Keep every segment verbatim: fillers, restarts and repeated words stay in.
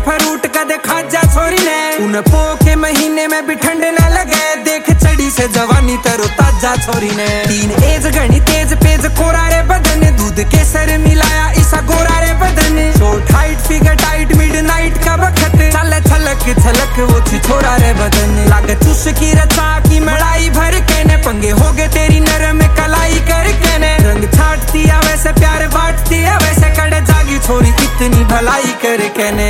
Fruit कदे खाजा छोरी ने, उन पो के महीने में भी ठंड न लगे, देख चढ़ी से जवानी तरो ताजा छोरी ने। तीन एज घनी तेज पेज कोरा रे बदन, दूध केसर मिलाया इसा गोरा रे बदन, short height figure tight midnight का वक्त, चल छलक छलक वो छोरा रे बदन, लागे चुस की रचा की मड़ाई भर के ने, पंगे हो गए तेरी नरम कलाई करके ने, रंग छाटती है वैसे प्यार बांटती है वैसे, कड़े जागी छोरी इतनी भलाई करके ने।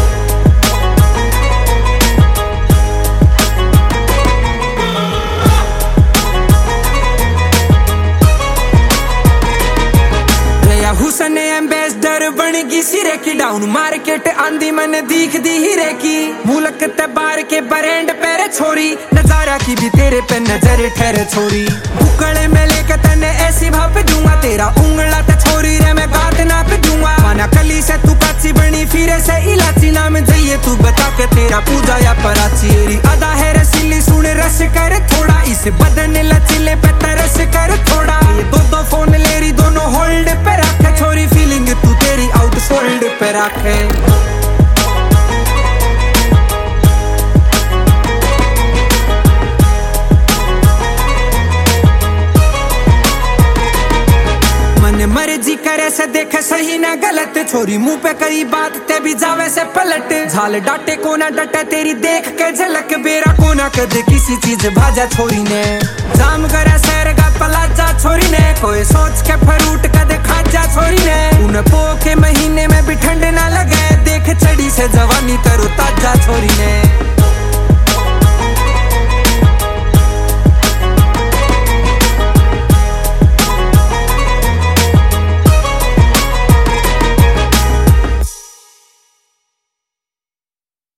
हुसन एम्बेसडर बन गई सिरे की, डाउन मार्केट आंधी मन दीख दी हीरे की, मुल्क ते बार के ब्रांड पेरे छोरी, नजारा की भी तेरे पे नजर ठहरे छोरी, बुकड़े में लेके तने ऐसी भाप दूंगा, तेरा उंगला ते छोरी रे मैं गात ना पे दूंगा, माना कली से तू काची बनी फिरे से इलाची, नाम जाइए तू बता के तेरा पूजा या पराची, तेरी अदा है रसीली सुन रस कर थोड़ा, इस बदन लचीले पे तरस कर थोड़ा, ये दो दो फोन ले रही दोनों होल्ड पे रखे छोरी, फीलिंग तू तेरी आउट सोल्ड पे रखे। मन मर्जी करे से देखे सही ना गलत, छोरी मुंह पे करी बात ते भी जावे से पलट, झाल डाटे को ना डटे तेरी देख के झलक, बेरा को ना कदे किसी चीज भाजा छोरी ने, जाम करे सैर गा पलाजा छोरी ने, कोई सोच के फ्रूट कदे खाजा छोरी ने, उन पो के महीने में भी ठंड ना लगे, देख चढ़ी से जवानी तरो ताजा छोरी ने।